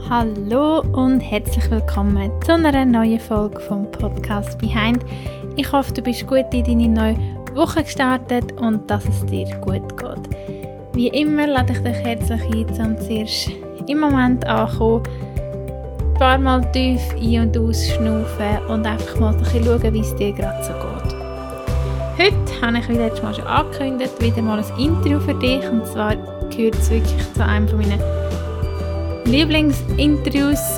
Hallo und herzlich willkommen zu einer neuen Folge vom Podcast Behind. Ich hoffe, du bist gut in deine neue Woche gestartet und dass es dir gut geht. Wie immer lade ich dich herzlich ein, um zuerst im Moment anzukommen, ein paar Mal tief ein- und ausschnaufen und einfach mal ein bisschen schauen, wie es dir gerade so geht. Heute habe ich, wie letztes Mal schon angekündigt, wieder mal ein Interview für dich, und zwar gehört es wirklich zu einem von meinen Lieblingsinterviews,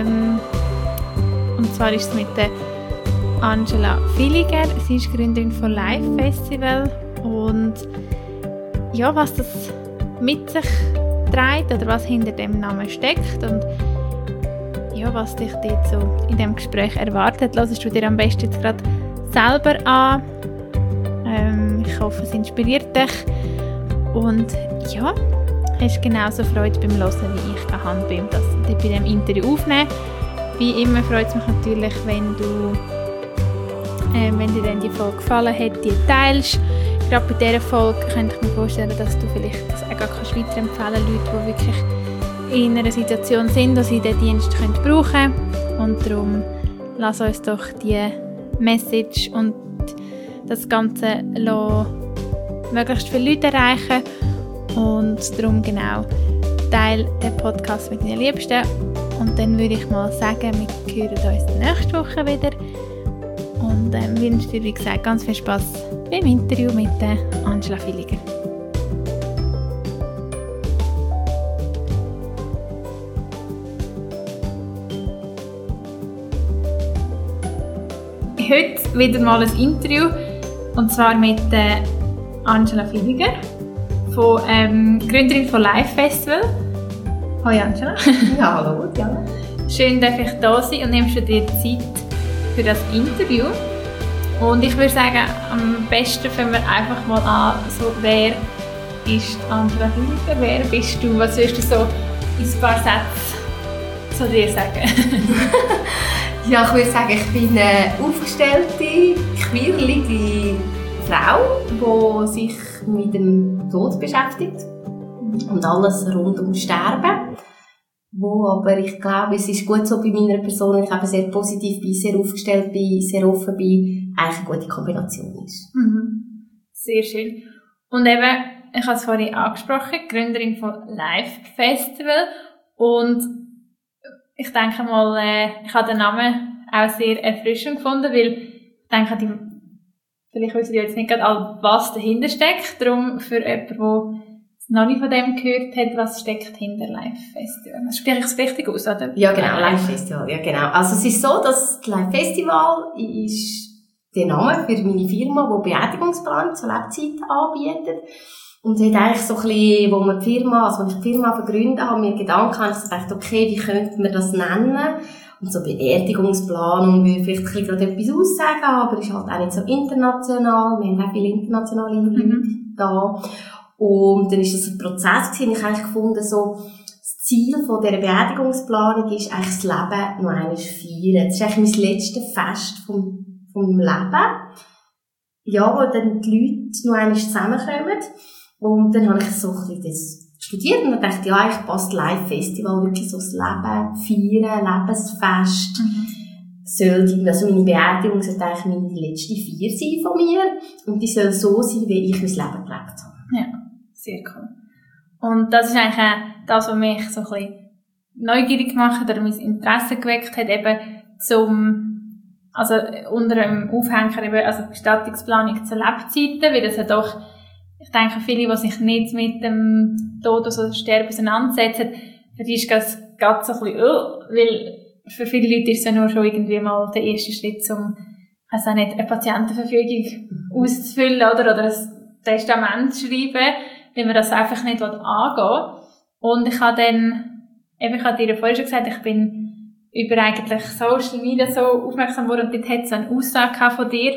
und zwar ist es mit der Angela Villiger. Sie ist Gründerin von Live Festival, und ja, was das mit sich trägt oder was hinter dem Namen steckt und ja, was dich dort so in dem Gespräch erwartet, hörst du dir am besten jetzt gerade selber an. Ich hoffe, es inspiriert dich und ja, hast genauso Freude beim Hören, wie ich habe bei diesem Interview aufnehmen. Wie immer freut es mich natürlich, wenn dir dann die Folge gefallen hat, die teilst. Gerade bei dieser Folge könnte ich mir vorstellen, dass du vielleicht das auch weiterempfehlen kannst, Leute, die wirklich in einer Situation sind, wo sie diesen Dienst brauchen können. Und darum lass uns doch die Message und das Ganze möglichst viele Leute erreichen. Und darum genau, teile den Podcast mit deinen Liebsten. Und dann würde ich mal sagen, wir hören uns nächste Woche wieder. Und wünsche dir, wie gesagt, ganz viel Spass beim Interview mit der Angela Villiger. Heute wieder mal ein Interview. Und zwar mit der Angela Villiger, Gründerin von Live Festival. Hallo Angela. Ja, hallo, Diana. Schön, dass ich da sein und nimmst du dir Zeit für das Interview. Und ich würde sagen, am besten fangen wir einfach mal an, so, wer ist Angela Villiger, wer bist du, was würdest du so in ein paar Sätzen zu dir sagen? Ja, ich würde sagen, ich bin eine aufgestellte, quirlige Frau, die sich mit dem Tod beschäftigt und alles rund ums Sterben. Aber ich glaube, es ist gut so bei meiner Person, wenn ich eben sehr positiv bin, sehr aufgestellt bin, sehr offen bin, eigentlich eine gute Kombination ist. Mhm. Sehr schön. Und eben, ich habe es vorhin angesprochen, Gründerin von Live Festival, und ich denke mal, ich habe den Namen auch sehr erfrischend gefunden, weil ich denke, vielleicht wissen die jetzt nicht gerade, was dahinter steckt. Darum für jemanden, der noch nicht von dem gehört hat, was steckt hinter Live Festival. Das spreche ich es richtig aus, oder? Ja, genau, Live Festival, ja genau. Also es ist so, dass Live Festival ist der Name für meine Firma, die Beerdigungsplanung zur Lebzeit anbietet. Und hat eigentlich so ein bisschen, als ich die Firma vergründet habe, mir Gedanken habe, ich dachte, okay, wie könnte man das nennen? Und so Beerdigungsplanung würde vielleicht ein bisschen gerade etwas aussagen, aber ist halt auch nicht so international. Wir haben auch viele internationale Leute da. Und dann ist das ein Prozess gewesen. Ich habe eigentlich gefunden, so, das Ziel von dieser Beerdigungsplanung ist eigentlich das Leben noch einmal feiern. Das ist eigentlich mein letztes Fest vom Leben. Ja, wo dann die Leute noch einmal zusammenkommen. Und dann habe ich so ein bisschen das studiert und dann dachte ich, ja, ich passt Live Festival wirklich so das Leben feiern, Lebensfest. Also meine Beerdigung sollte eigentlich meine letzte Feier sein von mir. Und die soll so sein, wie ich mein Leben gelebt habe. Ja, sehr cool. Und das ist eigentlich auch das, was mich so ein bisschen neugierig gemacht hat oder mein Interesse geweckt hat, eben also unter einem Aufhänger eben, also Bestattungsplanung zu Lebzeiten, weil das ja doch, ich denke, viele, die sich nicht mit dem Tod oder Sterben auseinandersetzen, für die ist das gerade so ein bisschen, weil für viele Leute ist es ja nur schon irgendwie mal der erste Schritt, also nicht eine Patientenverfügung auszufüllen oder ein Testament zu schreiben, wenn man das einfach nicht angehen will. Und ich habe dir vorhin schon gesagt, ich bin über eigentlich Social Media so aufmerksam geworden und dort hat es eine Aussage von dir.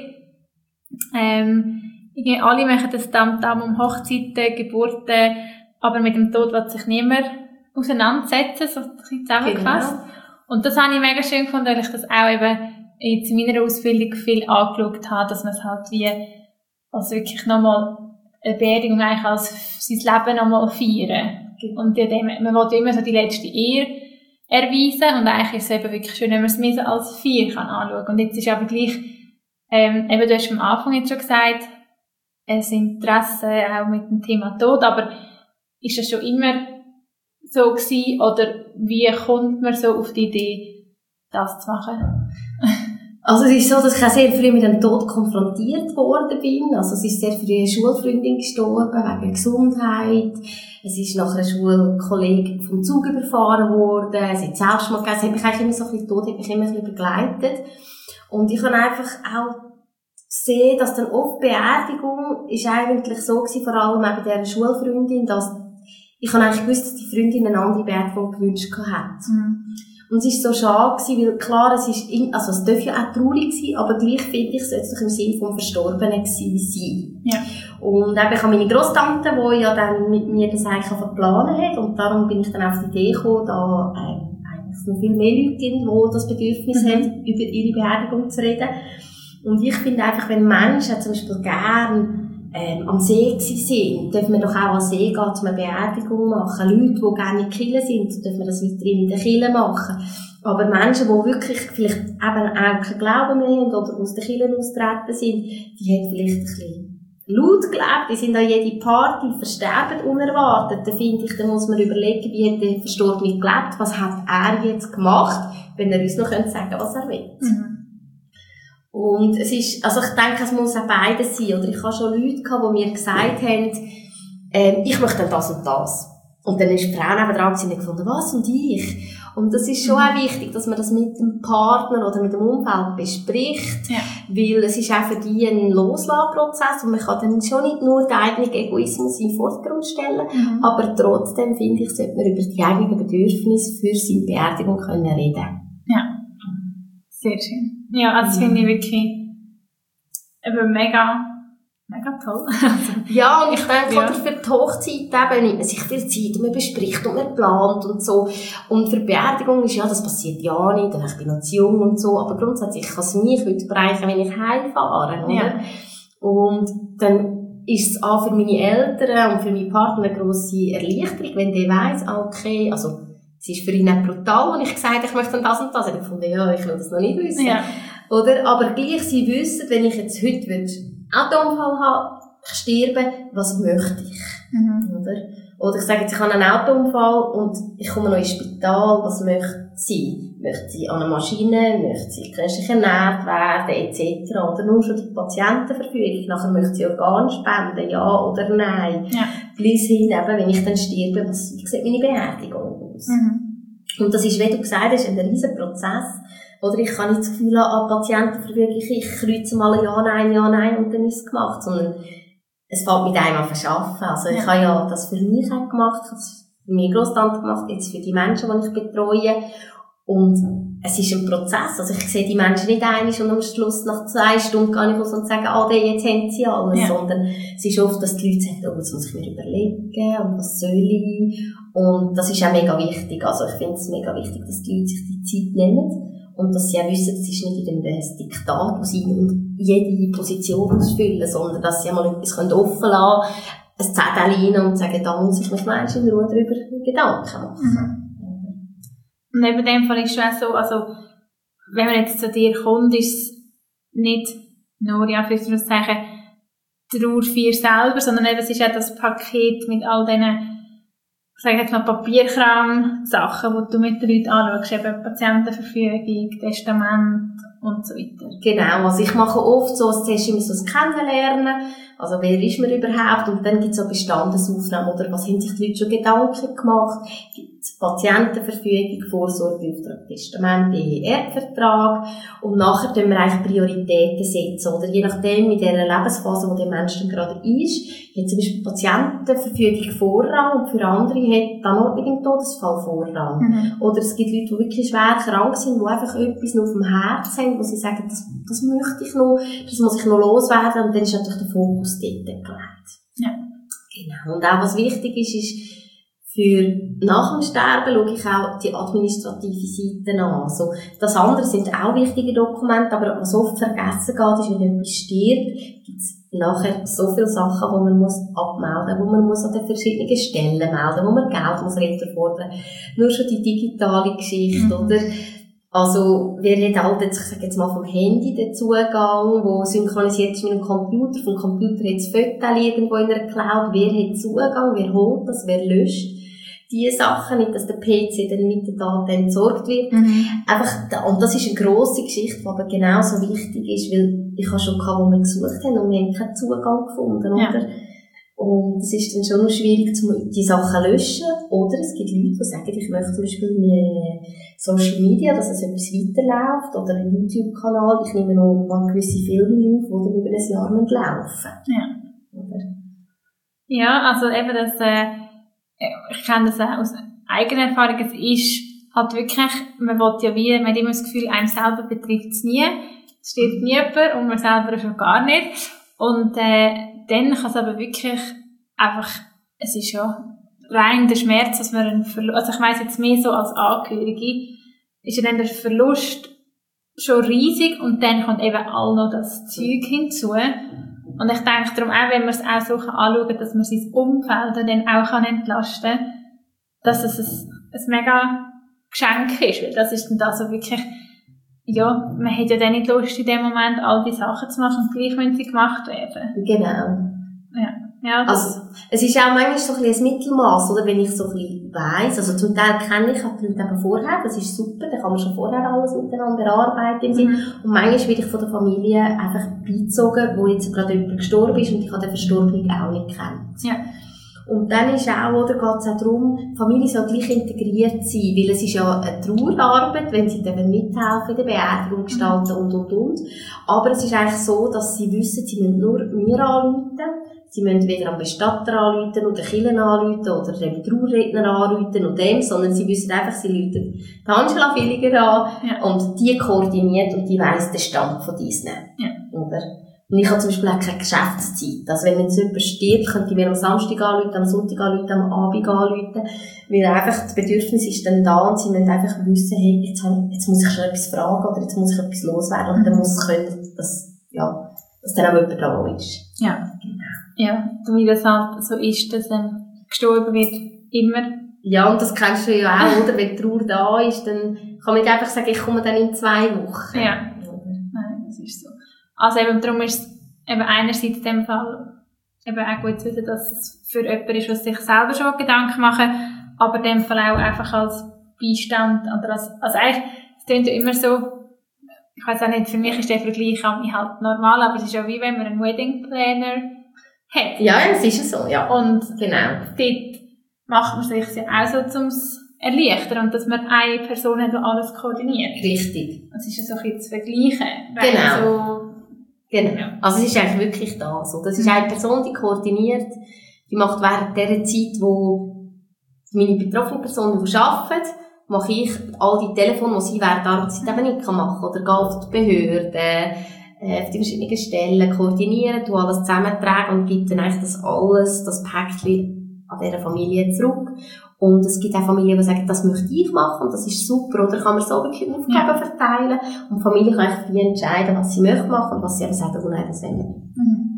Alle machen das Tamtam um Hochzeiten, Geburten, aber mit dem Tod will sich niemand auseinandersetzen, so ein bisschen zusammengefasst. Genau. Und das habe ich mega schön gefunden, weil ich das auch eben jetzt in meiner Ausbildung viel angeschaut habe, dass man es halt also wirklich nochmal eine Beerdigung eigentlich als sein Leben nochmal feiern. Und man will immer so die letzte Ehre erweisen. Und eigentlich ist es eben wirklich schön, wenn man es mehr so als 4 kann anschauen. Und jetzt ist aber gleich, eben, du hast am Anfang jetzt schon gesagt, das Interesse auch mit dem Thema Tod, aber ist das schon immer so gewesen, oder wie kommt man so auf die Idee, das zu machen? Also es ist so, dass ich auch sehr früh mit dem Tod konfrontiert worden bin. Also es ist sehr früh eine Schulfreundin gestorben, wegen Gesundheit. Es ist nach einer Schulkollegin vom Zug überfahren worden. Es hat Selbstmord gegeben. Es hat mich eigentlich immer so ein bisschen, Tod hat mich immer ein bisschen begleitet. Und ich habe einfach auch gesehen, dass dann oft Beerdigung ist eigentlich so gewesen, vor allem auch bei dieser Schulfreundin, dass ich habe eigentlich gewusst, dass die Freundin eine andere Beerdigung gewünscht hat. Und es war so schade gewesen, weil klar, es darf ja auch traurig sein, aber gleich finde ich, es sollte doch im Sinne vom Verstorbenen gewesen sein. Ja. Und eben, ich habe meine Grosstante, die ja dann mit mir das eigentlich verplanen hat, und darum bin ich dann auf die Idee gekommen, da eigentlich noch viel mehr Leute gibt, die das Bedürfnis haben, über ihre Beerdigung zu reden. Und ich finde einfach, wenn Menschen zum Beispiel gerne am See sind, dürfen wir doch auch am See gehen, um eine Beerdigung machen. Leute, die gerne in der Kirche sind, dürfen wir das weiterhin in der Kirche machen. Aber Menschen, die wirklich vielleicht eben auch keinen Glauben mehr haben oder aus der Kirche austreten sind, die haben vielleicht ein bisschen laut gelebt, die sind an jede Party, versterben unerwartet. Da finde ich, da muss man überlegen, wie hat der Verstorbene gelebt, was hat er jetzt gemacht, wenn er uns noch sagen könnte, was er will. Und es ist, also ich denke, es muss auch beides sein. Oder ich habe schon Leute gehabt, die mir gesagt haben, ich möchte dann das und das. Und dann ist die Frau nebenan und gefunden, was und ich? Und das ist schon auch wichtig, dass man das mit dem Partner oder mit dem Umfeld bespricht. Ja. Weil es ist auch für die ein Loslassprozess und man kann dann schon nicht nur den eigenen Egoismus in den Vordergrund stellen, aber trotzdem, finde ich, sollte man über die eigenen Bedürfnisse für seine Beerdigung können reden. Ja. Sehr schön. Ja, also das finde ich wirklich mega toll. Ja, und ich denke, oder für die Hochzeit eben nimmt man sich viel Zeit und man bespricht und man plant und so. Und für die Beerdigung ist ja, das passiert ja nicht, ich bin noch zu jung und so, aber grundsätzlich kann es mich heute bereichern, wenn ich heimfahre, oder? Ja. Und dann ist es auch für meine Eltern und für meinen Partner eine grosse Erleichterung, wenn der weiss, okay, also es ist für ihn auch brutal, und ich gesagt habe, ich möchte das und das. Und ich fand, ja, ich will das noch nicht wissen. Ja. Oder? Aber gleich, sie wissen, wenn ich jetzt heute einen Autounfall habe, ich sterbe, was möchte ich? Oder ich sage jetzt, ich habe einen Autounfall und ich komme noch ins Spital, was möchte sie? Möchte sie an einer Maschine, möchte sie künstlich ernährt werden, etc. Oder nur schon die Patientenverfügung, nachher möchte sie Organe spenden, ja oder nein. Ja. Bis hin, eben, wenn ich dann sterbe, wie sieht meine Beerdigung aus? Und das ist, wie du gesagt hast, ein riesen Prozess. Oder ich kann nicht das Gefühl haben, Patientenverfügung, ich kreuze mal ja, nein und dann ist es gemacht, sondern es fällt mit einem an verschaffen. Also ich habe ja das für mich auch gemacht, ich habe es für meine Grosstante gemacht, jetzt für die Menschen, die ich betreue. Und es ist ein Prozess. Also ich sehe die Menschen nicht einig und am Schluss nach 2 Stunden gehe ich raus und sage, jetzt haben sie alles. Sondern es ist oft, dass die Leute sagen, oh, jetzt muss ich mir überlegen und was soll ich. Und das ist auch mega wichtig. Also ich finde es mega wichtig, dass die Leute sich die Zeit nehmen. Und dass sie auch wissen, es ist nicht in einem Diktat, wo sie jede Position ausfüllen, sondern dass sie einmal etwas offen lassen können, ein Zettel rein und sagen, da muss ich mich Menschen in Ruhe darüber Gedanken machen. Und eben in dem Fall ist es auch so, also, wenn man jetzt zu dir kommt, ist es nicht nur, ja, für das Zeichen, Trauer für selber, sondern eben, es ist auch das Paket mit all diesen, sag ich mal, Papierkram, Sachen, die du mit den Leuten anschaust, eben Patientenverfügung, Testament und so weiter. Genau, also ich mache oft so, zuerst immer so das Kennenlernen, also wer ist man überhaupt, und dann gibt es so Bestandesaufnahmen, oder was haben sich die Leute schon Gedanken gemacht, gibt es Patientenverfügung, Vorsorgeauftrag, Testament, Erbvertrag, und nachher tun wir eigentlich Prioritäten setzen, oder je nachdem, in dieser Lebensphase, wo der Mensch dann gerade ist, hat zum Beispiel Patientenverfügung Vorrang, und für andere hat dann noch im Todesfall Vorrang. Oder es gibt Leute, die wirklich schwer krank sind, die einfach etwas noch auf dem Herz haben, wo sie sagen, das möchte ich noch, das muss ich noch loswerden, und dann ist natürlich der Fokus dort gelegt. Ja. Genau. Und auch was wichtig ist für nach dem Sterben schaue ich auch die administrative Seite an. Also, das andere sind auch wichtige Dokumente, aber was oft vergessen geht, ist, wenn jemand stirbt, gibt es nachher so viele Sachen, die man muss abmelden muss, wo man muss an den verschiedenen Stellen melden, wo man Geld muss fordern. Nur schon die digitale Geschichte, oder? Also, wer hat halt jetzt, ich sage jetzt mal vom Handy den Zugang, wo synchronisiert ist mit dem Computer, vom Computer hat das Foto irgendwo in einer Cloud, wer hat Zugang, wer holt das, wer löscht diese Sachen, nicht, dass der PC dann mit den Daten entsorgt wird. Einfach, und das ist eine grosse Geschichte, die aber genauso wichtig ist, weil ich habe schon gehabt, wo wir gesucht haben und wir haben keinen Zugang gefunden, oder? Und es ist dann schon noch schwierig, die Sachen zu löschen. Oder es gibt Leute, die sagen, ich möchte zum Beispiel Social Media, dass es etwas weiterläuft, oder einen YouTube-Kanal. Ich nehme noch mal gewisse Filme auf, die dann über ein Jahr laufen. Ja. Oder? Ja, also eben das, ich kenne das auch aus eigener Erfahrung, es ist halt wirklich, man hat immer das Gefühl, einem selber betrifft es nie. Es stirbt nie jemand und man selber schon gar nicht. Und dann kann es aber wirklich einfach, es ist ja rein der Schmerz, dass man einen Verlust, also ich weiss jetzt mehr so als Angehörige, ist ja dann der Verlust schon riesig und dann kommt eben all noch das Zeug hinzu. Und ich denke darum auch, wenn man es auch so anschauen kann, dass man sein Umfeld dann auch entlasten kann, dass es ein mega Geschenk ist, weil das ist dann da so wirklich, ja, man hat ja dann nicht Lust in dem Moment all die Sachen zu machen, gleich wenn sie gemacht werden. Genau. Ja, also, es ist auch manchmal so ein bisschen ein Mittelmaß, oder? Wenn ich so ein bisschen weiss, also zum Teil kenne ich die Leute eben vorher, das ist super, da kann man schon vorher alles miteinander erarbeiten. Und manchmal werde ich von der Familie einfach beizogen, wo jetzt gerade jemand gestorben ist und ich habe den Verstorbenen auch nicht kennt. Ja. Und dann ist auch, oder, geht es auch darum, die Familie soll gleich integriert sein, weil es ist ja eine Trauerarbeit, wenn sie dann mithelfen, die Beerdigung gestalten und. Aber es ist eigentlich so, dass sie wissen, sie müssen nur mir anrufen. Sie müssen weder am Bestatter anrufen oder Kirchen anrufen oder dem Trauerredner anrufen und dem, sondern sie wissen einfach, sie rufen die Angela Villiger an und die koordiniert und die weiss den Stand von diesen. Ja. Oder? Und ich habe zum Beispiel auch keine Geschäftszeit. Also wenn jetzt jemand stirbt, könnte ich mir am Samstag anrufen, am Sonntag anrufen, am Abend anrufen, weil einfach das Bedürfnis ist dann da und sie müssen einfach wissen, hey, jetzt muss ich schon etwas fragen oder jetzt muss ich etwas loswerden und dann muss es können, dass dann auch jemand da ist. Ja. Ja, wie das halt so ist, dass gestorben wird, immer. Ja, und das kennst du ja auch, oder? Wenn die Trauer da ist, dann kann man nicht einfach sagen, ich komme dann in 2 Wochen. Ja. Nein, das ist so. Also eben, darum ist es eben einerseits in dem Fall eben auch gut zu wissen, dass es für jemanden ist, was sich selber schon Gedanken machen, aber in dem Fall auch einfach als Beistand, oder also eigentlich, es klingt ja immer so, ich weiss auch nicht, für mich ist der Vergleich halt normal, aber es ist ja wie wenn man einen Wedding Planner hat. Ja, es ist so, ja. Und genau. Dort macht man sich ja auch so zum Erleichtern und dass man eine Person hat, die alles koordiniert. Richtig. Das ist ja so ein bisschen zu vergleichen. Genau. Genau. Ja. Also es ist eigentlich wirklich da so. Das ist eine Person, die koordiniert, die macht während der Zeit, wo meine betroffene Person arbeitet, mache ich all die Telefone, die sie während der Arbeitszeit eben nicht machen kann. Oder gehe auf die Behörden, auf die verschiedenen Stellen, koordinieren, tu alles zusammentragen und gebe dann eigentlich das Päckchen an dieser Familie zurück. Und es gibt auch Familien, die sagen, das möchte ich machen, und das ist super, oder kann man so wirklich Aufgaben verteilen. Und die Familie kann eigentlich frei entscheiden, was sie möchte machen und was sie eben sagen, oh nein, das wollen wir nicht.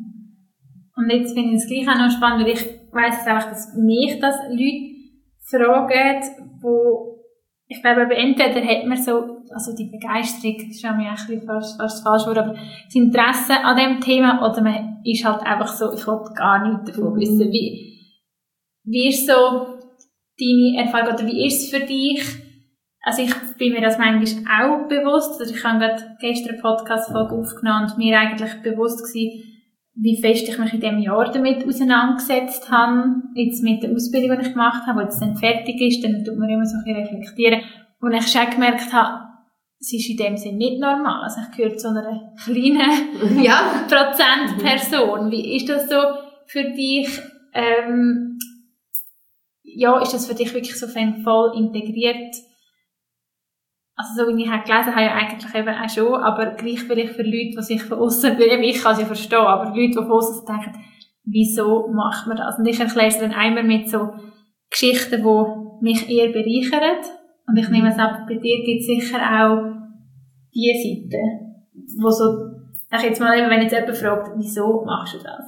Und jetzt finde ich es gleich auch noch spannend, weil ich weiss einfach, dass mich das Leute fragen, wo ich glaube, entweder hat man so, also die Begeisterung, das ist ja mir ein bisschen fast das falsche Wort, aber das Interesse an dem Thema, oder man ist halt einfach so, ich will gar nichts davon wissen. Wie ist so deine Erfahrung, oder wie ist es für dich? Also ich bin mir das manchmal auch bewusst, also ich habe gerade gestern eine Podcast-Folge aufgenommen und mir eigentlich bewusst gewesen, wie fest ich mich in diesem Jahr damit auseinandergesetzt habe, jetzt mit der Ausbildung, die ich gemacht habe, die jetzt dann fertig ist, dann tut man immer so ein bisschen reflektieren. Und ich schon gemerkt habe, es ist in dem Sinne nicht normal. Also ich gehöre zu einer kleinen Prozentperson. Wie ist das so für dich? Ist das für dich wirklich so voll integriert? Also so wie ich gelesen habe, ja eigentlich eben auch schon, aber gleich vielleicht für Leute, die sich von außen, ich kann es ja verstehen, aber Leute, die von außen denken, wieso macht man das? Und ich erkläre es dann einmal mit so Geschichten, die mich eher bereichern. Und ich nehme es ab, bei dir gibt es sicher auch diese Seite, wo so, ich jetzt mal, wenn jetzt jemand fragt, wieso machst du das?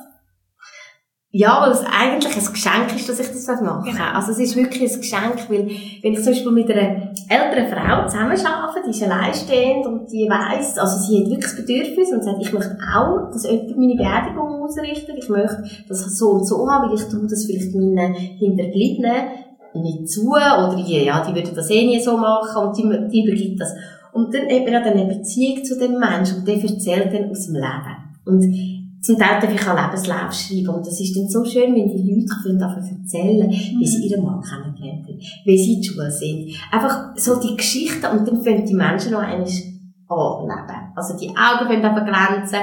Ja, weil es eigentlich ein Geschenk ist, dass ich das mache. Genau. Also es ist wirklich ein Geschenk, weil wenn ich zum Beispiel mit einer älteren Frau zusammenarbeite, die ist alleinstehend und die weiss, also sie hat wirklich das Bedürfnis und sagt, ich möchte auch, dass jemand meine Beerdigung ausrichtet, ich möchte das so und so haben, weil ich tue das vielleicht meinen Hinterbliebenen nicht zu, oder die würden das eh nie so machen, und die übergibt das. Und dann hat man ja dann eine Beziehung zu dem Menschen und der erzählt dann aus dem Leben. Und zum Teil darf ich auch Lebenslauf schreiben, und das ist dann so schön, wenn die Leute davon erzählen, wie sie ihren Mann kennengelernt haben, wie sie in der Schule sind. Einfach so die Geschichten, und dann fangen die Menschen noch einmal anleben. Also die Augen können aber glänzen,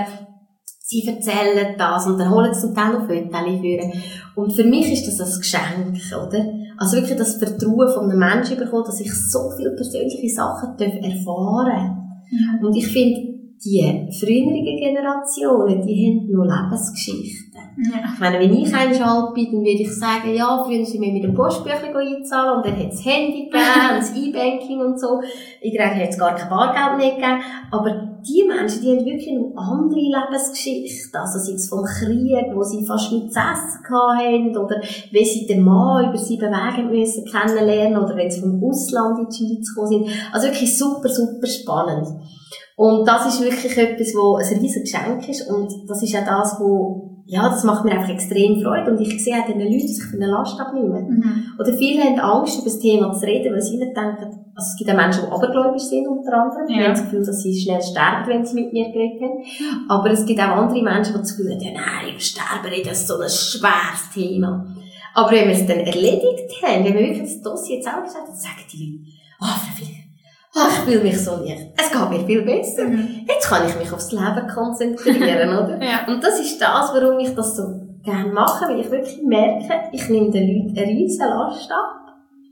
sie erzählen das, und dann holen sie zum Teil noch Fotos führen. Und für mich ist das ein Geschenk, oder? Also wirklich das Vertrauen von einem Menschen bekommen, dass ich so viele persönliche Sachen erfahren darf. Und ich finde, die früheren Generationen, die haben nur Lebensgeschichten. Ja. Ich meine, wenn ich einmal alt bin, dann würde ich sagen, ja, früher sind wir mit dem Postbüchlein einzahlen, und dann hat es das Handy gegeben, das E-Banking und so. Irgendwann hat es gar kein Bargeld mehr gegeben. Aber die Menschen, die haben wirklich noch andere Lebensgeschichten. Also sei es vom Krieg, wo sie fast nichts zu essen hatten, oder wie sie den Mann über 7 Wege müssen kennenlernen, oder wenn sie vom Ausland in die Schweiz gekommen sind. Also wirklich super, super spannend. Und das ist wirklich etwas, wo ein riesiges Geschenk ist, und das ist auch das, das macht mir einfach extrem Freude, und ich sehe auch den Leuten, die sich von der Last abnehmen. Oder viele haben Angst, über das Thema zu reden, weil sie nicht denken, also es gibt auch Menschen, die abergläubisch sind, unter anderem, die haben das Gefühl, dass sie schnell sterben, wenn sie mit mir geredet haben. Aber es gibt auch andere Menschen, die das Gefühl haben, ja, nein, über Sterben reden, das ist so ein schweres Thema. Aber wenn wir es dann erledigt haben, wenn wir wirklich das Dossier jetzt auch gesagt haben, dann sagen die Leute, Frau Flicker, ich fühle mich so leicht. Es geht mir viel besser. Jetzt kann ich mich aufs Leben konzentrieren, oder? Ja. Und das ist das, warum ich das so gerne mache, weil ich wirklich merke, ich nehme den Leuten eine riesen Last ab.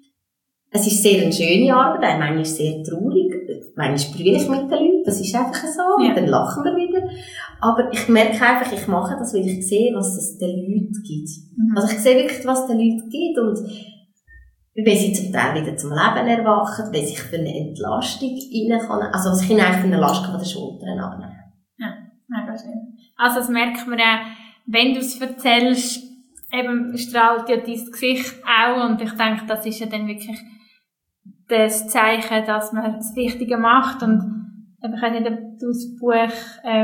Es ist sehr eine schöne Arbeit, manchmal ist es sehr traurig, manchmal brülle ich mit den Leuten, das ist einfach so, und dann lachen wir wieder. Aber ich merke einfach, ich mache das, weil ich sehe, was es den Leuten gibt. Also ich sehe wirklich, was es den Leuten gibt, und wenn sie zum Teil wieder zum Leben erwachen, wenn sich für eine Entlastung rein kann, also sich eigentlich für eine Last von den Schultern abnehmen. Ja, mega schön. Also das merkt man ja, wenn du es erzählst, eben strahlt ja dein Gesicht auch, und ich denke, das ist ja dann wirklich das Zeichen, dass man das Richtige macht, und ich habe nicht das Buch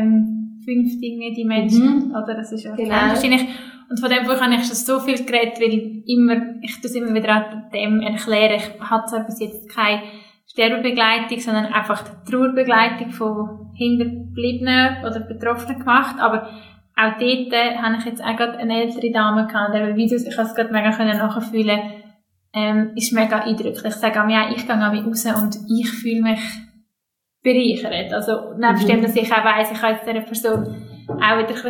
5 Dinge, die Menschen, oder das ist ja wahrscheinlich. Und von dem Buch habe ich schon so viel geredet, weil ich das immer wieder an dem erkläre. Ich habe zwar bis jetzt keine Sterbebegleitung, sondern einfach die Trauerbegleitung von Hinterbliebenen oder Betroffenen gemacht. Aber auch dort habe ich jetzt auch gerade eine ältere Dame gehabt, weil Videos, ich habe es gerade mega nachfühlen, ist mega eindrücklich. Ich sage mir, ich gehe an mich raus und ich fühle mich bereichert. Also, nebst dem, dass ich auch weiss, ich kann jetzt dieser Person auch wieder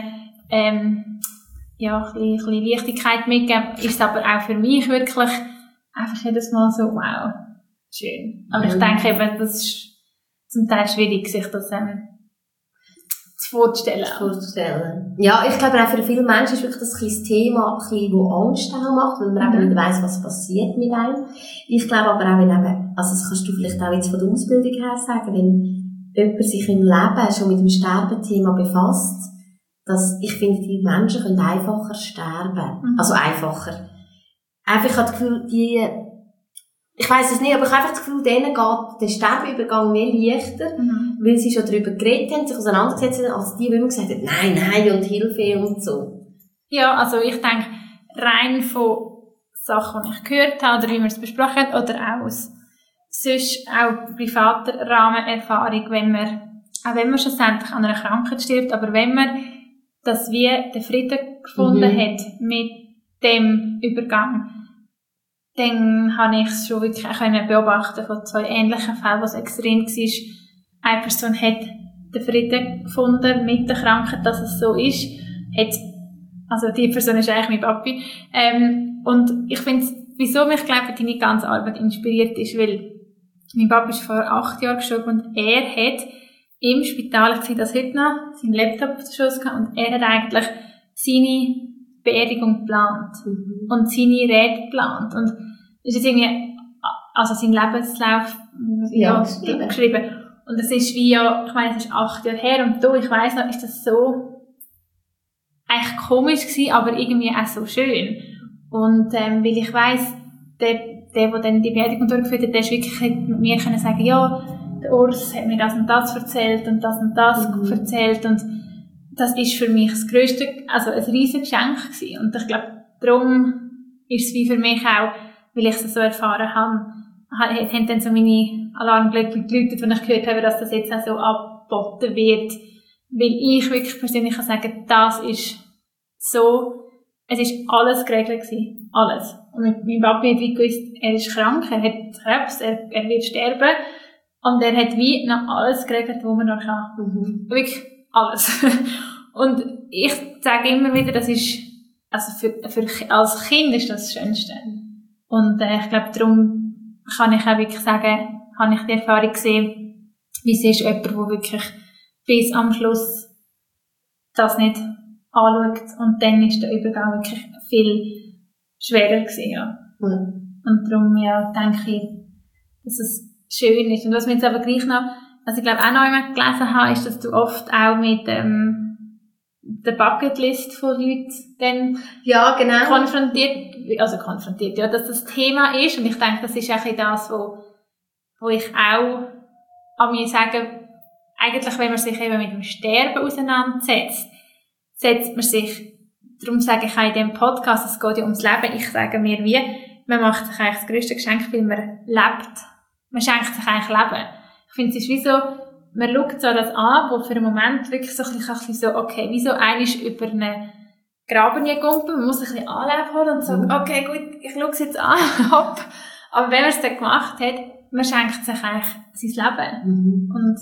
ein bisschen Leichtigkeit mitgeben, ist es aber auch für mich wirklich einfach jedes Mal so, wow, schön. Aber ich denke eben, das ist zum Teil schwierig, sich das vorzustellen. Ja, ich glaube auch für viele Menschen ist wirklich das ein Thema, das Angst macht, weil man eben nicht weiss, was passiert mit einem. Ich glaube aber auch, das kannst du vielleicht auch jetzt von der Ausbildung her sagen, wenn jemand sich im Leben schon mit dem Sterben-Thema befasst, dass ich finde, die Menschen können einfacher sterben. Also einfacher. Einfach, ich habe das Gefühl, ich weiss es nicht, aber ich habe einfach das Gefühl, denen geht der Sterbeübergang mehr leichter, weil sie schon darüber geredet haben, sich auseinandergesetzt haben, als die immer gesagt haben, nein und Hilfe und so. Ja, also ich denke, rein von Sachen, die ich gehört habe, oder wie wir es besprochen haben, oder auch aus sonst auch privater Rahmenerfahrung, wenn man schlussendlich an einer Krankheit stirbt, aber wenn man das wie den Frieden gefunden hat mit dem Übergang, dann habe ich es schon wirklich beobachten von 2 ähnlichen Fällen, was extrem war. Eine Person hat den Frieden gefunden mit der Krankheit, dass es so ist. Also die Person ist eigentlich mein Papi. Und ich finde, wieso mich, glaube ich, deine ganze Arbeit inspiriert ist, weil mein Papi ist vor 8 Jahren gestorben, und er hat im Spital, ich sehe das heute noch, seinen Laptop auf der Schoß gehabt, und er hat eigentlich seine Beerdigung geplant und seine Rede geplant und ist jetzt irgendwie, also sein Lebenslauf geschrieben. Und es ist wie ja, ich meine, es ist 8 Jahre her und ich weiss noch, ist das so eigentlich komisch gewesen, aber irgendwie auch so schön. Und weil ich weiss, der dann die Beerdigung durchgeführt hat, der ist wirklich mit mir können sagen, ja, der Urs hat mir das und das erzählt und das erzählt und das ist für mich das grösste, also ein riesiges Geschenk gewesen. Und ich glaube, darum ist es wie für mich auch, weil ich es so erfahren habe, haben dann so meine Alarmglöckchen geläutet, als ich gehört habe, dass das jetzt auch so angeboten wird. Weil ich wirklich persönlich kann sagen, das ist so, es ist alles geregelt gewesen. Alles. Und mein Papi hat wie gewusst, er ist krank, er hat Krebs, er wird sterben. Und er hat wie noch alles geregelt, was man noch kann. Wirklich alles. Und ich sage immer wieder, das ist, also als Kind ist das Schönste. Und ich glaube, darum kann ich auch wirklich sagen, habe ich die Erfahrung gesehen, wie es ist, jemand, der wirklich bis am Schluss das nicht anschaut. Und dann ist der Übergang wirklich viel schwerer gewesen, ja. Und darum, ja, denke ich, dass es schön ist. Und was mir jetzt aber gleich noch, was ich glaube auch noch einmal gelesen habe, ist, dass du oft auch mit der Bucketlist von Leuten dann konfrontiert, ja, dass das Thema ist. Und ich denke, das ist auch das, wo ich auch an mir sage, eigentlich, wenn man sich eben mit dem Sterben auseinandersetzt, setzt man sich, darum sage ich auch in diesem Podcast, es geht ja ums Leben, ich sage mir wie, man macht sich eigentlich das grösste Geschenk, weil man lebt. Man schenkt sich eigentlich Leben. Ich finde, es ist wie so, man schaut so das an, wo für einen Moment wirklich so ein bisschen so, okay, wie so einisch über einen Graben gumpen, man muss ein bisschen Anlauf holen und sagen, okay, gut, ich schaue es jetzt an, hopp. Aber wenn man es dann gemacht hat, man schenkt sich eigentlich sein Leben. Und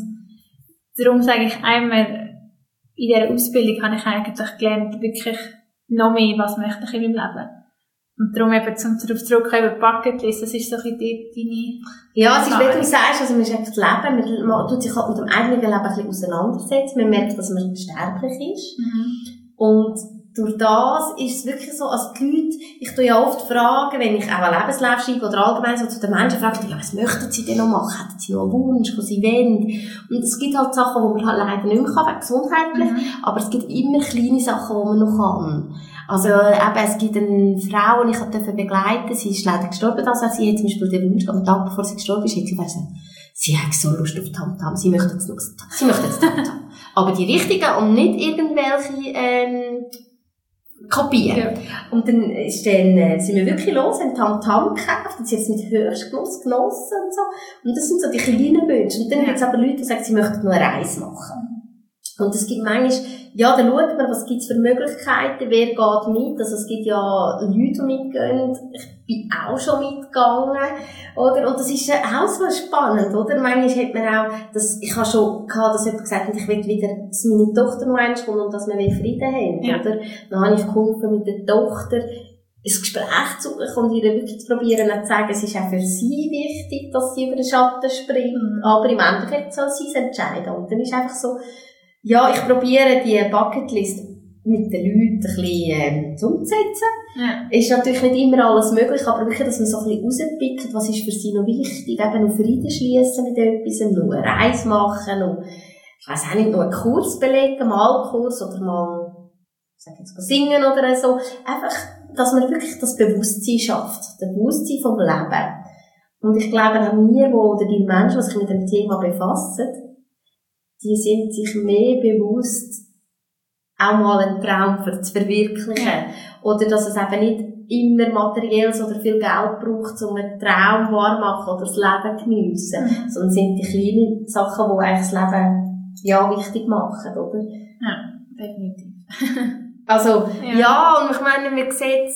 darum sage ich einmal, in dieser Ausbildung habe ich eigentlich gelernt, wirklich noch mehr, was möchte ich in meinem Leben. Und darum eben, darauf zurückkommen, über die Bucketlist, das ist so ein bisschen deine... Ja, es ist, wie du sagst, also man ist einfach das Leben, man tut sich halt mit dem eigenen Leben ein bisschen auseinandersetzen, man merkt, dass man sterblich ist. Und durch das ist es wirklich so, also die Leute, ich tue ja oft Fragen, wenn ich auch einen Lebenslauf schreibe oder allgemein so zu den Menschen frage, ja, was möchten sie denn noch machen? Hätten sie noch einen Wunsch, was sie wollen? Und es gibt halt Sachen, die man halt leider nicht mehr kann, wegen gesundheitlich, aber es gibt immer kleine Sachen, die man noch kann. Also eben, es gibt eine Frau, die ich begleiten durfte, sie ist leider gestorben, also sie hat zum Beispiel den Wunsch, am Tag bevor sie gestorben ist, hat sie gesagt, sie hat so Lust auf Tamtam, sie möchte jetzt Tamtam. Aber die richtigen und nicht irgendwelche kopieren. Ja. Und dann sind wir wirklich los, haben Tamtam gekauft und sie hat es mit Höchstgenuss genossen und so. Und das sind so die kleinen Wünsche. Und dann gibt es aber Leute, die sagen, sie möchten nur eine Reise machen. Und es gibt manchmal, ja, dann schaut man, was gibt's für Möglichkeiten, wer geht mit. Also es gibt ja Leute, die mitgehen. Ich bin auch schon mitgegangen, oder? Und das ist auch so spannend, oder? Manchmal hat man auch, ich habe schon gehabt, dass jemand gesagt hat, ich will wieder, dass meine Tochter noch einmal kommt und dass wir wieder Frieden haben, oder? Dann habe ich geholfen, mit der Tochter ein Gespräch zu suchen und ihr wirklich zu probieren, zu sagen, es ist auch für sie wichtig, dass sie über den Schatten springt. Aber im Endeffekt soll sie es entscheiden. Und dann ist einfach so, ja, ich probiere die Bucketlist mit den Leuten ein bisschen umzusetzen. Ja. Ist natürlich nicht immer alles möglich, aber wirklich, dass man so ein bisschen rauspickt, was ist für sie noch wichtig, eben noch Frieden schliessen mit etwas, noch eine Reise machen, noch, ich weiss auch nicht, noch einen Kurs belegen, Malkurs oder mal, ich sag jetzt, singen oder so. Einfach, dass man wirklich das Bewusstsein schafft, das Bewusstsein vom Leben. Und ich glaube auch wir, oder die Menschen, die sich mit dem Thema befassen, die sind sich mehr bewusst, auch mal einen Traum zu verwirklichen. Ja. Oder dass es eben nicht immer materielles oder viel Geld braucht, um einen Traum wahrmachen oder das Leben geniessen. Sondern sind die kleinen Sachen, die eigentlich das Leben, ja, wichtig machen, oder? Ja, definitiv. Also, ja, und ich meine, man sieht,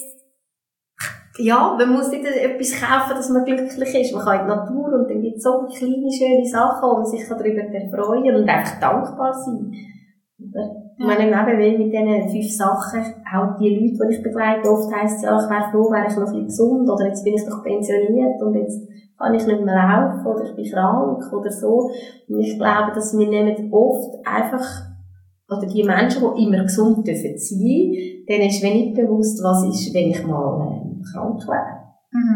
ja, man muss nicht etwas kaufen, dass man glücklich ist. Man kann in die Natur und dann gibt es so kleine, schöne Sachen, wo man sich darüber erfreuen und einfach dankbar sein. Oder? Ich meine, eben mit diesen 5 Sachen, auch die Leute, die ich begleite, oft heisst es ja, ich wäre froh, wäre ich noch ein bisschen gesund, oder jetzt bin ich doch pensioniert und jetzt kann ich nicht mehr laufen, oder ich bin krank, oder so. Und ich glaube, dass wir nehmen oft einfach, oder die Menschen, die immer gesund sein dürfen, denen ist wenig bewusst, was ist, wenn ich mal krank wäre.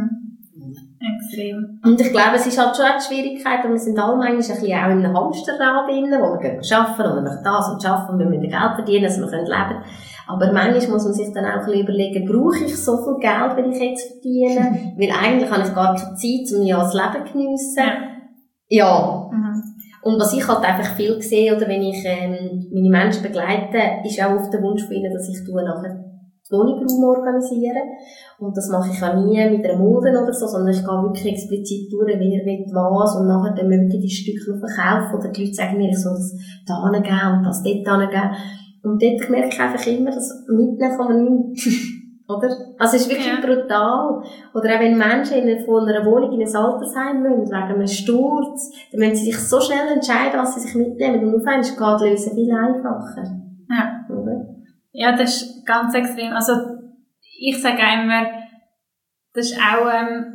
Extrem. Und ich glaube, es ist halt schon eine Schwierigkeit, und wir sind alle manchmal ein bisschen auch in einem Hamsterrad drin, wo wir arbeiten und wir das und arbeiten und wir müssen Geld verdienen, dass wir leben können. Aber manchmal muss man sich dann auch ein bisschen überlegen, brauche ich so viel Geld, wenn ich jetzt verdiene? Weil eigentlich habe ich gar keine Zeit, um ja das Leben zu geniessen. Ja. Und was ich halt einfach viel sehe, oder wenn ich meine Menschen begleite, ist auch oft der Wunsch von ihnen, dass ich nachher die Wohnraum organisiere. Und das mache ich auch nie mit einer Mode oder so, sondern ich gehe wirklich explizit durch, wer will was, und nachher dann möchte ich die Stücke noch verkaufen, oder die Leute sagen mir, ich soll das da hingeben und das dort hingeben. Und dort merke ich einfach immer, dass mitnehmen kann man nicht. Oder? Also es ist wirklich brutal. Oder auch wenn Menschen von einer Wohnung in ein Altersheim müssen, wegen einem Sturz, dann müssen sie sich so schnell entscheiden, was sie sich mitnehmen. Und auf einmal geht das Lösen viel einfacher. Ja. Oder? Ja, das ist ganz extrem. Also, ich sage immer, das ist auch,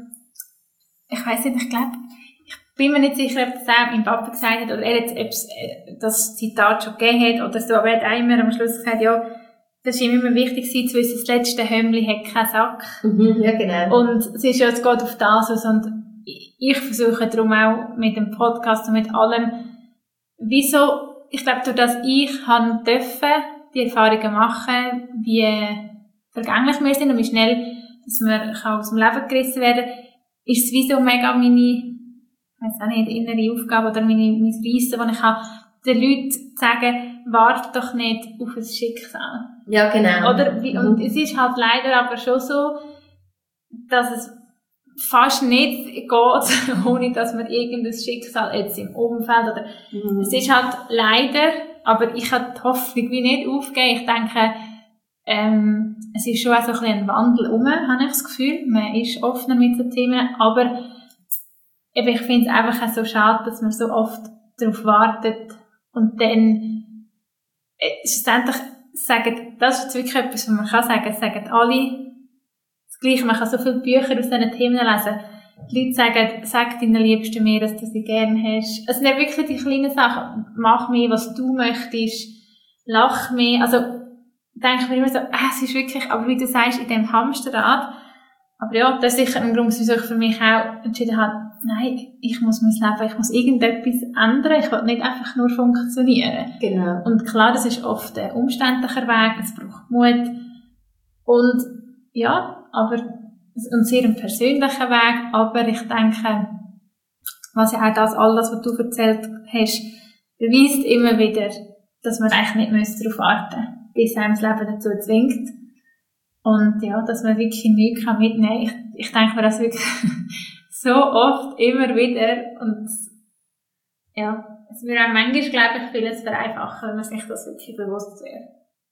ich weiss nicht, ich glaube, ich bin mir nicht sicher, ob das auch mein Papa gesagt hat, oder er jetzt, ob es das Zitat schon gegeben hat, oder so, aber er hat auch immer am Schluss gesagt, ja, das ist ihm immer wichtig zu wissen, das letzte Hemdli hat keinen Sack. Ja, genau. Und es ist ja, es geht auf das aus, und ich versuche darum auch mit dem Podcast und mit allem, wieso, ich glaube, durch das ich haben dürfen, die Erfahrungen machen, wie vergänglich wir sind und wie schnell, dass man aus dem Leben gerissen werden kann, ist es wie so mega meine, ich weiss auch nicht, innere Aufgabe oder mein Reissen, das ich habe, den Leuten zu sagen, warte doch nicht auf ein Schicksal. Ja, genau. Oder, und es ist halt leider aber schon so, dass es fast nicht geht, ohne dass man irgendein Schicksal jetzt im Umfeld oder, es ist halt leider, aber ich habe die Hoffnung wie nicht aufgegeben. Ich denke, es ist schon auch so ein bisschen ein Wandel habe ich das Gefühl. Man ist offener mit so Themen, aber eben, ich finde es einfach auch so schade, dass man so oft darauf wartet und dann schlussendlich sagen, das ist jetzt wirklich etwas, was man kann sagen, es sagen alle das Gleiche. Man kann so viele Bücher aus diesen Themen lesen. Die Leute sagen, sag deinen Liebsten mehr, dass du sie gerne hast. Es sind nicht wirklich die kleinen Sachen. Mach mehr, was du möchtest. Lach mehr. Also, denke ich mir immer so, es ist wirklich, aber wie du sagst, in dem Hamsterrad. Aber ja, das ist sicher ein Grund, wieso ich für mich auch entschieden habe, nein, ich muss mein Leben, ich muss irgendetwas ändern. Ich will nicht einfach nur funktionieren. Genau. Und klar, das ist oft ein umständlicher Weg, es braucht Mut. Und, ja, aber, und sehr ein persönlicher Weg, aber ich denke, was ja auch alles, was du erzählt hast, beweist immer wieder, dass man eigentlich nicht darauf warten muss, bis einem das Leben dazu zwingt. Und ja, dass man wirklich nichts mitnehmen kann. Ich denke mir das wirklich so oft, immer wieder. Und ja, es würde auch manchmal, glaube ich, vieles vereinfachen, wenn man sich das wirklich bewusst wäre.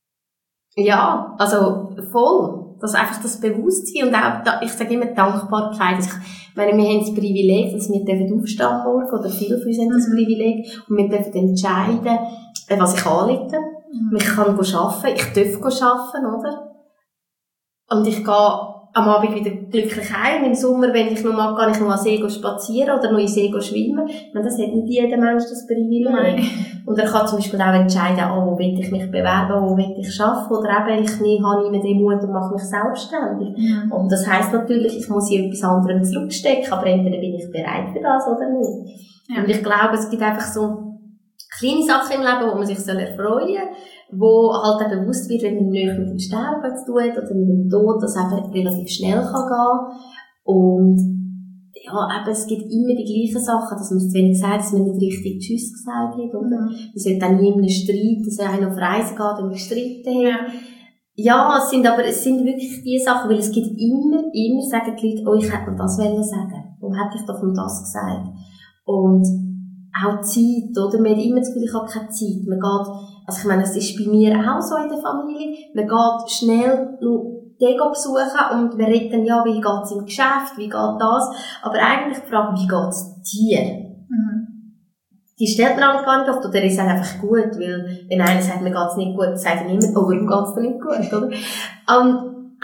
Ja, also voll. Das einfach das Bewusstsein und auch, ich sage immer Dankbarkeit. Also ich meine, wir haben das Privileg, dass wir aufstehen morgen, oder viele von uns haben das Privileg, und wir dürfen entscheiden, was ich anliege. Ich kann arbeiten, ich darf arbeiten, oder? Und ich gehe am Abend wieder glücklich heim. Im Sommer, wenn ich noch mag, kann ich noch an See spazieren oder noch in den See schwimmen. Meine, das hat nicht jeder Mensch, das Privileg. Und er kann zum Beispiel auch entscheiden, wo will ich mich bewerben, wo will ich arbeiten, oder eben, ich habe nicht mehr den Mut und mache mich selbstständig. Und das heisst natürlich, ich muss hier etwas anderem zurückstecken, aber entweder bin ich bereit für das oder nicht. Ja. Und ich glaube, es gibt einfach so kleine Sachen im Leben, wo man sich erfreuen soll, wo halt auch bewusst wird, wenn man nicht mit dem Sterben zu tun hat oder mit dem Tod, dass es relativ schnell kann gehen. Und ja, eben, es gibt immer die gleichen Sachen, dass man es zu wenig sagt, dass man nicht richtig Tschüss gesagt hat, oder? Man sollte dann nie in einem Streit, dass er auf Reisen geht und gestritten hat. Ja, es sind wirklich die Sachen, weil es gibt immer sagen die Leute, ich hätte mir das sagen. Warum hätte ich doch nur das gesagt? Und auch Zeit, oder? Man hat immer das Gefühl, ich habe keine Zeit. Man geht, also ich meine, es ist bei mir auch so in der Familie, man geht schnell noch den besuchen und man redet dann, ja, wie geht's im Geschäft, wie geht das? Aber eigentlich die Frage, wie geht's dir? Die stellt man eigentlich gar nicht oft, oder ist es einfach gut, weil wenn einer sagt, mir geht's nicht gut, sagt er immer, oh, warum geht's dir nicht gut, oder? Einfach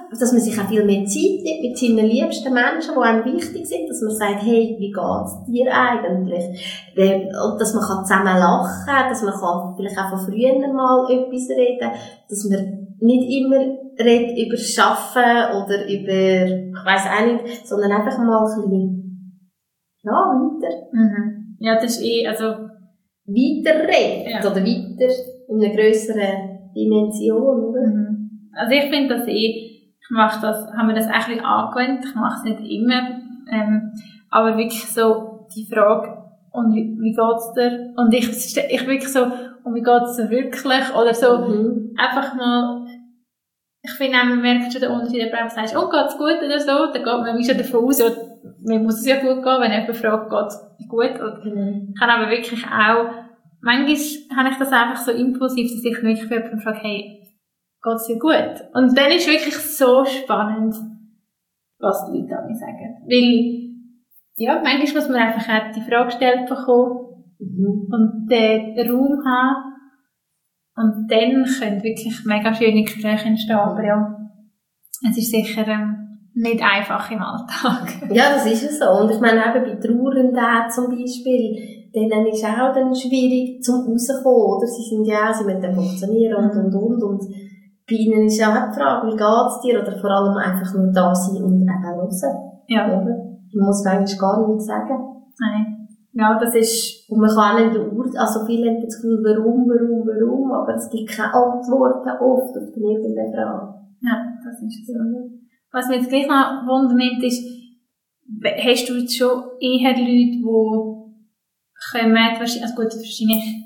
dass man sich auch viel mehr Zeit nimmt mit seinen liebsten Menschen, die einem wichtig sind, dass man sagt, hey, wie geht's dir eigentlich? Und dass man zusammen lachen kann, dass man vielleicht auch von früher mal etwas reden, dass man nicht immer redet über Schaffen oder über, ich weiss auch nicht, sondern einfach mal ein bisschen, ja, weiter. Mhm. Ja, das ist also weiter redet, oder weiter in einer grösseren Dimension, oder? Mhm. Also ich finde das haben wir das auch ein bisschen angewöhnt, ich mache es nicht immer, aber wirklich so die Frage, und wie geht's dir? Und ich wirklich so, und wie geht's dir wirklich? Oder so, einfach mal, ich finde auch, man merkt schon den Unterschied, wenn du sagst, oh, geht's gut oder so, dann geht man schon davon aus, ja, mir muss es ja gut gehen, wenn jemand fragt, geht's gut? Ich kann aber wirklich auch, manchmal habe ich das einfach so impulsiv, dass ich wirklich für jemanden frage, hey, geht's dir gut? Und dann ist wirklich so spannend, was die Leute an mir sagen. Weil, ja, manchmal muss man einfach auch die Frage gestellt bekommen und den Raum haben. Und dann können wirklich mega schöne Gespräche entstehen. Aber ja, es ist sicher nicht einfach im Alltag. Ja, das ist es so. Und ich meine, eben bei Trauernden zum Beispiel, denen ist auch dann schwierig zum rauskommen, oder? Sie müssen dann funktionieren und. Bei ihnen ist auch die Frage, wie geht's dir? Oder vor allem einfach nur da sein und eben hören. Ja. Oder? Man muss eigentlich gar nichts sagen. Nein. Ja, das ist... Und man kann nicht also viele haben das Gefühl, warum, aber es gibt keine Antworten oft auf irgendeine Frage. Ja, das ist so. Was mich jetzt gleich noch wundernimmt, ist, hast du jetzt schon eher Leute, die kommen, also gut, wahrscheinlich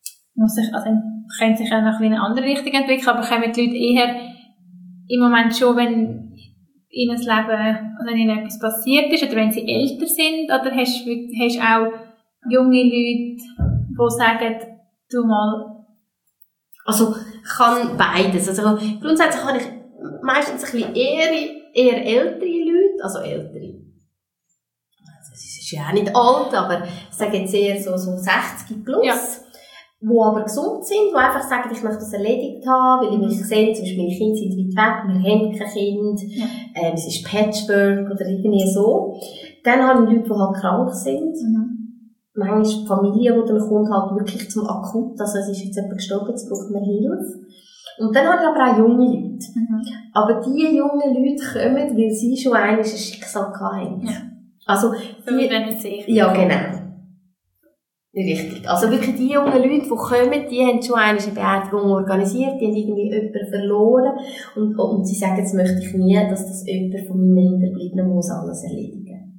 können sich auch noch in eine andere Richtung entwickeln, aber kommen die Leute eher im Moment schon, wenn ihnen das Leben, wenn ihnen etwas passiert ist, oder wenn sie älter sind, oder hast du auch junge Leute, die sagen, du mal... Also, ich kann beides. Also, grundsätzlich habe ich meistens ein bisschen eher ältere Leute, also ältere. Das ist ja auch nicht alt, aber ich sage jetzt eher so 60 plus. Ja. Die aber gesund sind, die einfach sagen, ich möchte das erledigt haben, weil ich mich sehe, zum Beispiel meine Kinder sind weit weg, wir haben kein Kind, es ist Patchwork oder irgendwie so. Dann habe ich Leute, die halt krank sind. Manchmal Familie, die dann kommt halt wirklich zum Akut, also es ist jetzt jemand gestorben, jetzt braucht man Hilfe. Und dann habe ich aber auch junge Leute. Aber diese jungen Leute kommen, weil sie schon einmal ein Schicksal hatten. Ja. Also, ja, genau. Richtig. Also wirklich die jungen Leute, die kommen, die haben schon eine Beerdigung organisiert, die haben irgendwie jemanden verloren und sie sagen, jetzt möchte ich nie, dass das jemand von meinen Hinterbliebenen muss alles erledigen.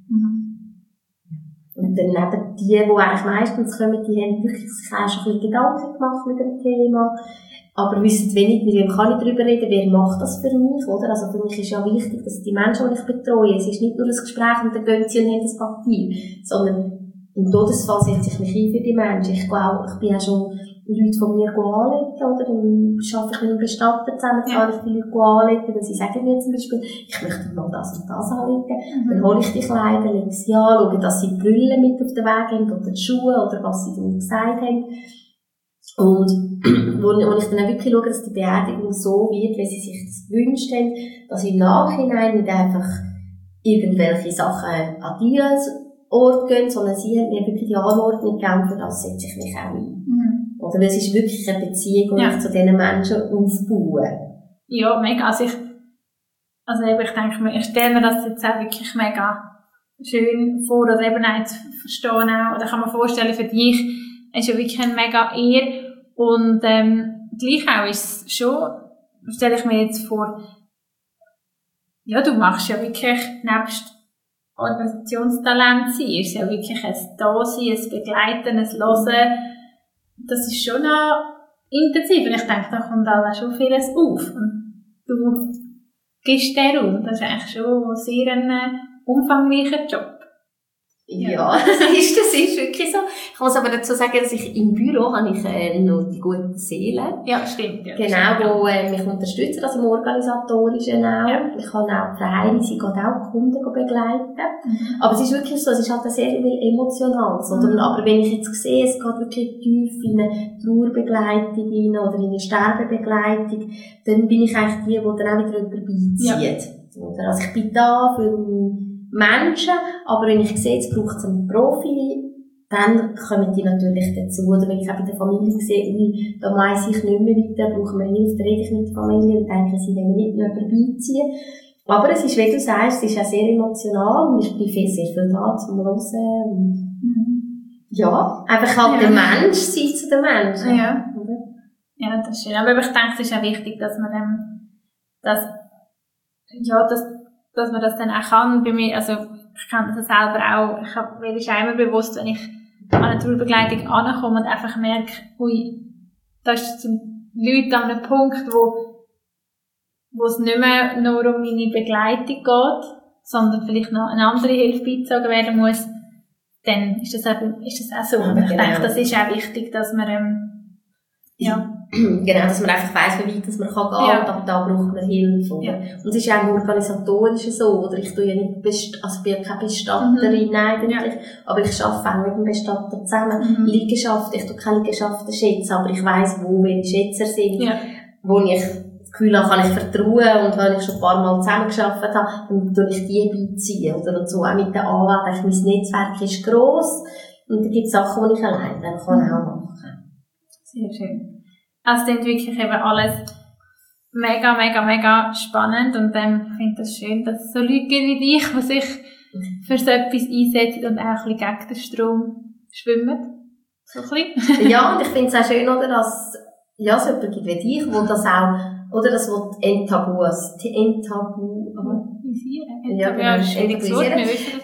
Und dann eben die eigentlich meistens kommen, die haben wirklich sich auch schon ein bisschen Gedanken gemacht mit dem Thema, aber wissen wenig, mit wem kann ich darüber reden, wer macht das für mich, oder? Also für mich ist ja wichtig, dass die Menschen, die ich betreue, es ist nicht nur ein Gespräch und dann gehen sie und haben das Papier, sondern im Todesfall setze ich mich ein für die Menschen. Ich bin auch schon Leute von mir anlegen, oder? Dann arbeite ich mit einem Bestatter zusammen, zahle ich die Leute anlegen, weil sie sagen mir zum Beispiel, ich möchte mal das und das anlegen. Dann hole ich die Kleider, lege sie an, schaue, dass sie die Brille mit auf den Weg haben, oder die Schuhe, oder was sie dann gesagt haben. Und wo ich dann auch wirklich schaue, dass die Beerdigung so wird, wie sie sich das gewünscht haben, dass im Nachhinein nicht einfach irgendwelche Sachen an die Ort gehen, sondern sie haben mir wirklich die Anordnung gegeben, für das setze ich mich auch ein. Oder es ist wirklich eine Beziehung, die ich zu diesen Menschen aufbaue. Ja, mega. Also ich denke, ich stelle mir das jetzt auch wirklich mega schön vor, oder eben auch zu verstehen auch, oder kann man vorstellen, für dich ist ja wirklich eine mega Ehre. Und gleich auch ist es schon, stelle ich mir jetzt vor, ja, du machst ja wirklich nebst Organisationstalent sein, ist ja wirklich ein Dasein, ein Begleiten, ein Hören. Das ist schon noch intensiv. Und ich denke, da kommt auch schon vieles auf. Und du gibst den Raum. Das ist eigentlich schon ein sehr umfangreicher Job. Ja, das ist wirklich so. Ich muss aber dazu sagen, dass ich im Büro habe ich noch die guten Seelen. Ja, stimmt. Ja, genau, die mich unterstützen, also im Organisatorischen auch. Ja. Ich kann auch Frau Heini, sie geht auch Kunden begleiten. Aber es ist wirklich so, es ist halt sehr emotional. Aber wenn ich jetzt sehe, es geht wirklich tief in eine Trauerbegleitung oder in eine Sterbebegleitung, dann bin ich eigentlich die dann auch wieder jemanden beizieht. Ja. Also ich bin da für Menschen, aber wenn ich sehe, jetzt braucht es einen Profi, dann kommen die natürlich dazu. Oder wenn ich auch bei der Familie sehe, da weiss ich nicht mehr weiter, brauchen wir Hilfe, da rede ich mit der Familie und denke, sie wollen nicht mehr vorbeiziehen. Aber es ist, wie du sagst, es ist auch sehr emotional und ich bin sehr viel da zum Hören. Und ja, einfach halt der Mensch sein zu den Menschen. Ja. Ja, das ist schön. Aber ich denke, es ist auch wichtig, dass man dass man das dann auch kann. Bei mir, also, ich kann das selber auch, mir ist auch immer bewusst, wenn ich an eine Trauerbegleitung ankomme und einfach merke, ui, da sind Leute an einem Punkt, wo es nicht mehr nur um meine Begleitung geht, sondern vielleicht noch eine andere Hilfe beizogen werden muss, dann ist das auch so. Und ich denke, das ist auch wichtig, dass man, Genau, dass man einfach weiss, wie weit man gehen kann, aber da braucht man Hilfe. Ja. Und es ist auch im Organisatorischen so, oder? Ich tue ja nicht, also ich bin ja keine Bestatterin eigentlich, aber ich arbeite auch mit dem Bestatter zusammen. Liegenschaften, ich tue keine Liegenschaften schätzen, aber ich weiss, wo welche Schätzer sind, wo ich das Gefühl habe, kann ich vertrauen, und wenn ich schon ein paar Mal zusammengearbeitet habe, dann tue ich die beiziehen, oder? Und so auch mit den Anwälten. Mein Netzwerk ist gross, und da gibt es Sachen, die ich alleine kann auch machen. Sehr schön. Also, es klingt wirklich eben alles mega, mega, mega spannend, und ich finde das schön, dass es so Leute gibt wie dich, die sich für so etwas einsetzen und auch ein bisschen gegen den Strom schwimmen. So ein bisschen. Ja, und ich finde es auch schön, oder, dass es jemanden gibt wie dich, wo das auch, oder das will enttabuisieren. Ja, genau, enttabuisieren.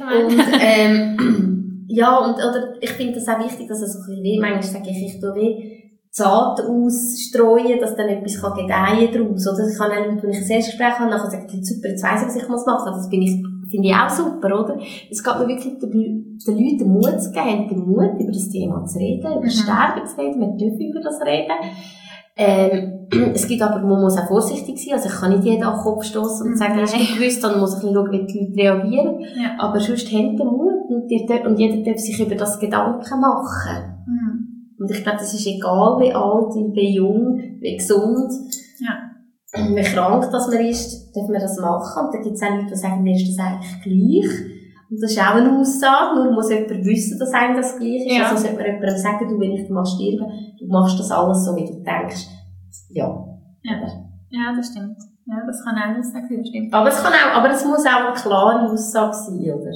Oder ich finde das auch wichtig, dass es so ein bisschen manchmal sage ich tue Saat ausstreuen, dass dann etwas gedeihen daraus. Oder ich kann auch Leute, wenn ich ein Erstgespräch habe, nachher sagen, super, jetzt weiss ich, was ich machen muss. Das finde ich auch super, oder? Es geht mir wirklich den Leuten den Mut zu geben, den Mut, über das Thema zu reden, über Sterben zu reden, wir dürfen über das reden. Es gibt aber, man muss auch vorsichtig sein, also ich kann nicht jeden an den Kopf stossen und sagen, hast du gewusst, dann muss ich schauen, wie die Leute reagieren. Ja. Aber sonst haben den Mut, und jeder darf sich über das Gedanken machen. Und ich glaube, das ist egal, wie alt, wie jung, wie gesund, wie krank das man ist, darf man das machen. Und dann gibt es auch Leute, die sagen, mir ist das eigentlich gleich. Und das ist auch eine Aussage, nur muss jemand wissen, dass einem das gleich ist. Also sollte man jemandem sagen, du, wenn ich mal sterbe, du machst das alles so, wie du denkst. Ja, das stimmt. Ja, das kann auch Aussage sein, das stimmt. Aber es muss auch eine klare Aussage sein, oder?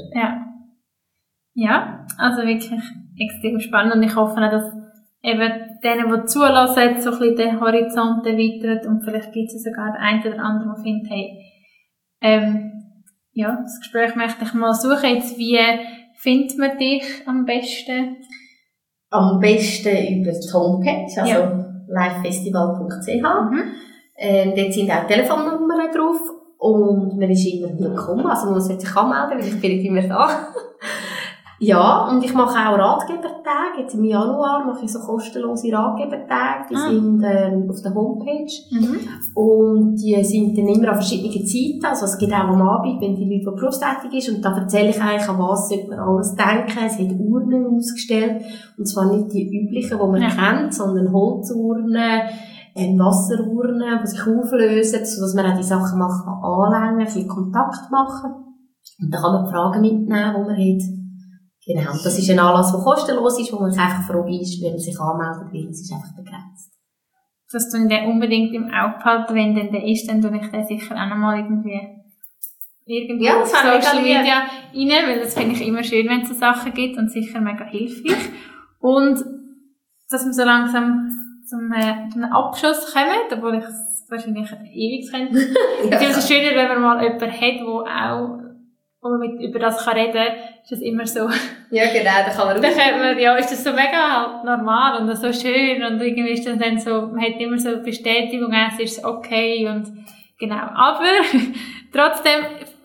Ja, also wirklich extrem spannend, und ich hoffe auch, dass eben denen, die zulassen, so ein bisschen den Horizont erweitert, und vielleicht gibt es sogar den einen oder anderen, der findet, hey, das Gespräch möchte ich mal suchen. Jetzt, wie findet man dich am besten? Am besten über die Homepage, also livefestival.ch. Dort sind auch Telefonnummern drauf, und man ist immer willkommen, also man sollte sich anmelden, weil ich bin nicht immer da. Ja, und ich mache auch Ratgebertage. Jetzt im Januar mache ich so kostenlose Ratgebertage. Die sind auf der Homepage. Und die sind dann immer an verschiedenen Zeiten. Also es gibt auch am Abend, wenn die Leute berufstätig ist. Und da erzähle ich eigentlich, an was sollte man alles denken. Es hat Urnen ausgestellt. Und zwar nicht die üblichen, die man kennt, sondern Holzurnen, Wasserurnen, die sich auflösen, sodass man auch die Sachen mal anlängen, viel Kontakt machen. Und da kann man Fragen mitnehmen, die man hat. Genau, das ist ein Anlass, der kostenlos ist, wo man einfach froh ist, wenn man sich anmeldet, weil es ist einfach begrenzt. Dass du den unbedingt im Auge behalten, wenn denn der ist, dann tue ich den sicher auch nochmal irgendwie auf Social Media rein, weil das finde ich immer schön, wenn es so Sachen gibt, und sicher mega hilfreich. Und dass wir so langsam zum Abschluss kommen, obwohl ich es wahrscheinlich ewig finde. Ich finde es schöner, wenn man mal jemanden hat, wo man über das reden kann, ist das immer so. Ja, genau, da kann man ist das so mega normal und so schön, und irgendwie ist das dann so, man hat immer so Bestätigung, es ist okay, und genau. Aber trotzdem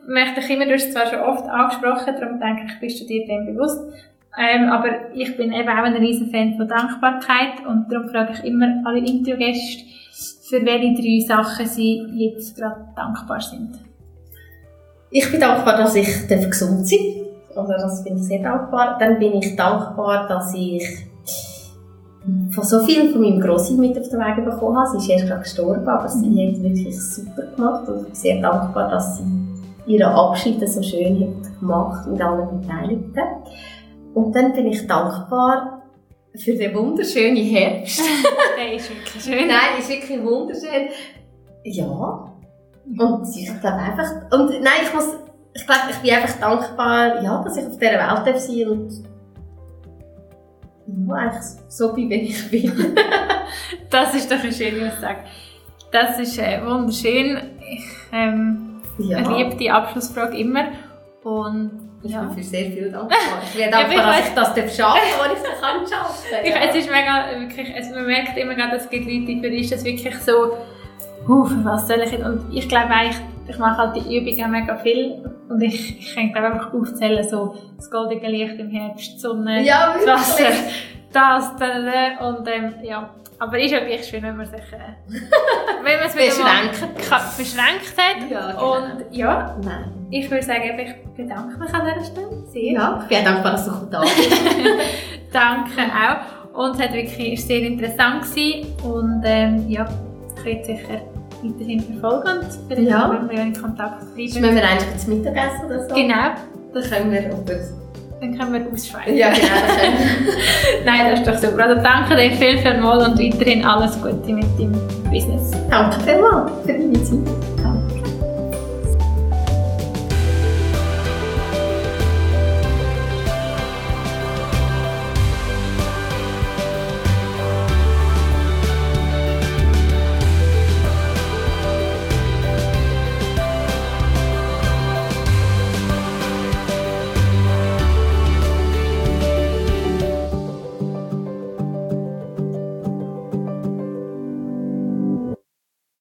möchte ich immer, du hast es zwar schon oft angesprochen, darum denke ich, bist du dir dem bewusst. Aber ich bin eben auch ein riesen Fan von Dankbarkeit und darum frage ich immer alle Interviewgäste, für welche 3 Sachen sie jetzt gerade dankbar sind. Ich bin dankbar, dass ich gesund sein darf. Also das bin ich sehr dankbar. Dann bin ich dankbar, dass ich von so viel von meinem Grossi mit auf den Weg bekommen habe. Sie ist erst gerade gestorben, aber sie hat wirklich super gemacht. Und ich bin sehr dankbar, dass sie ihren Abschied so schön hat gemacht mit allen Beteiligten. Und dann bin ich dankbar für den wunderschönen Herbst. Der ist wirklich schön. Nein, der ist wirklich wunderschön. Ja. Und ich glaube einfach, und nein, ich glaube, ich bin einfach dankbar, ja, dass ich auf dieser Welt sein darf und ja, eigentlich so bin, wie ich bin. Das ist doch eine schöne Aussage. Das ist wunderschön. Ich liebe die Abschlussfrage immer. Und ich bin für sehr viel dankbar. Ich bin dankbar, dass ich das schaffe, wo ich es kann schaffen. Es ist mega, wirklich, also man merkt immer, dass es gibt Leute, für die ist das wirklich so, für was soll ich jetzt? Und ich glaube eigentlich, ich mache halt die Übungen mega viel und ich kann glaube einfach aufzählen, so das goldige Licht im Herbst, die Sonne, ja, das Wasser, das, und ja. Aber es ist ja gleich schön, wenn man sich wenn man es beschränkt hat. Ja, genau. Und ja, ich würde sagen, ich bedanke mich an dieser Stelle sehr. Ja, ich bin dankbar, dass du da bist. Danke auch. Und es war wirklich sehr interessant gewesen. Und ja, ich werde sicher weiterhin verfolgen und vielleicht werden wir in Kontakt bleiben. Müssen wir eigentlich zum Mittagessen oder so? Genau. Das können wir Dann können wir ausschweifen. Ja, genau, das können wir. Nein, das ist doch super. Also danke dir vielmals und weiterhin alles Gute mit deinem Business. Danke vielmals für deine Zeit.